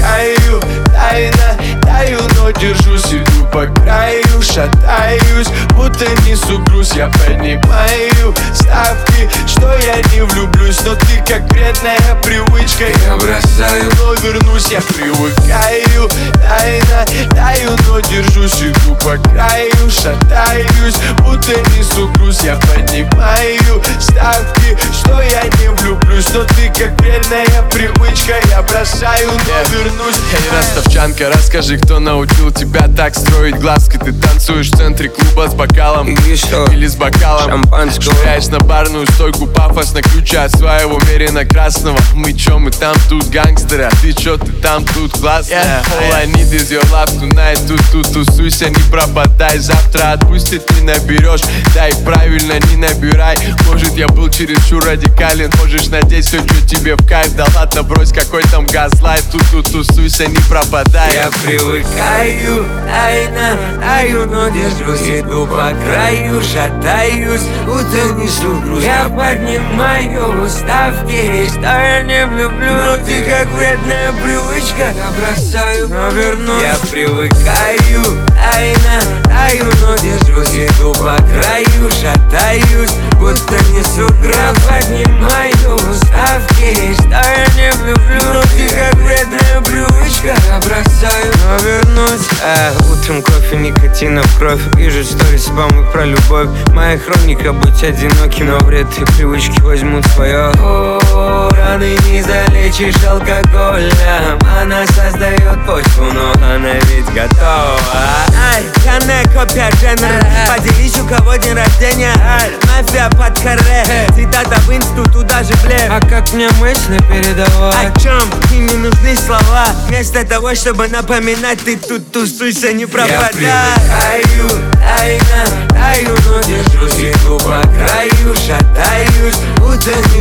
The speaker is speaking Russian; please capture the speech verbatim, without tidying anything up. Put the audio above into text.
краю. Тайна, таю, но держусь, иду по краю. Шатаюсь, будто несу груз. Я поднимаю ставки, что я не влюблюсь. Но ты как вредная привычка. Я бросаю, но вернусь, я привыкаю. Тайна, таю, но держусь, иду по краю. Шатаюсь, будто несу груз. Я поднимаю ставки, что я не влюблюсь. Но ты как вредная привычка. Я бросаю, но вернусь. Эй, ростовчанка, расскажи, кто научил тебя так строить глазки? Ты танцуешь в центре клуба с бокалом или с бокалом шампанского, швыряешь на барную стойку пафосно ключи от своего мерина красного. Мы чё, мы там тут гангстеры, а ты чё, ты там тут классная. yeah. All I need is your love tonight. Тут-тут тусуйся, не пропадай. Завтра отпустит, не наберешь. Дай правильно, не набирай. Может, я был чересчур радикален. Можешь надеть все, что тебе в кайф. Да ладно, брось, какой там газлайт. Тут-тут тусуйся, не пропадай. Я привыкаю, тайна, таю, но держусь, иду по краю. Шатаюсь, будто несу груз. Я поднимаю ставки, что я не влюблю. Но ты как вредная привычка. Я бросаю, но вернусь. Я привыкаю, тайна, таю, но держусь, иду по краю. Шатаюсь, будто несу груз. Я поднимаю ставки, что я не влюблю. Но ты как вредная привычка. Я бросаю, но вернусь. а, Утром кофе, никотина в кровь. Вижу сторис, спамы про любовь. Моя хроника быть одиноким, но вред и привычки возьмут свое. О, раны не залечишь алкоголем. Она создает почву, но она ведь готова. Ай, Канне, копия Дженнер. Поделись, у кого день рождения. Мафия под каре. Цитата в инсту, туда же блеф. А как мне мысли передавать? О чем? Им не нужны слова. Вместо того, чтобы напоминать, ты тут тусуйся, не пропадай. Я привыкаю, тайна, таю, но держусь, иду по краю. Шатаюсь, будто не